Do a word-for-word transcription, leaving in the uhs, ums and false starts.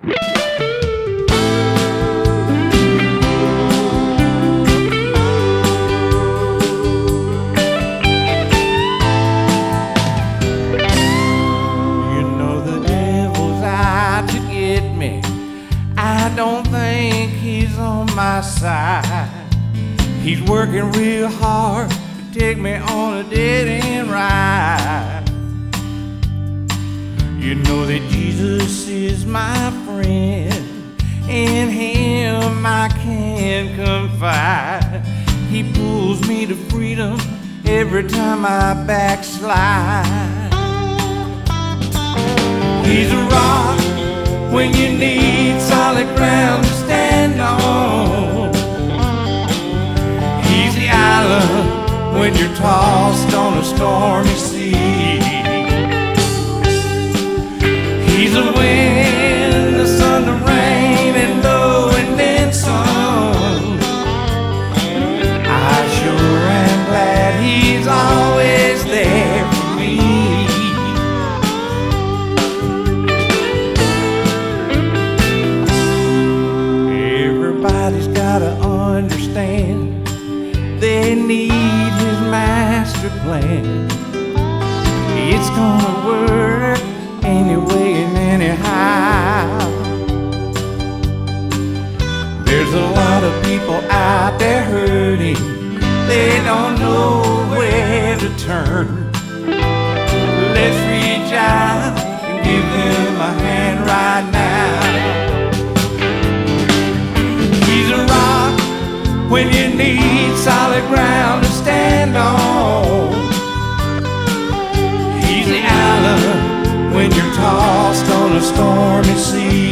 I don't think he's on my side. He's working real hard to take me on a dead-end ride. You know that Jesus is my friend, in him I can confide. He pulls me to freedom every time I backslide. He's a rock when you need solid ground to stand on. He's the island when you're tossed on a stormy sea. He's the wind, the sun, the rain, and low and then some. I sure am glad he's always there for me. Everybody's gotta understand they need his master plan. It's gonna work anyway and anyhow. There's a lot of people out there hurting, they don't know where to turn. Let's reach out and give them a hand right now. He's a rock when you need solid ground to stand on. He's the island when you're tossed on a stormy sea.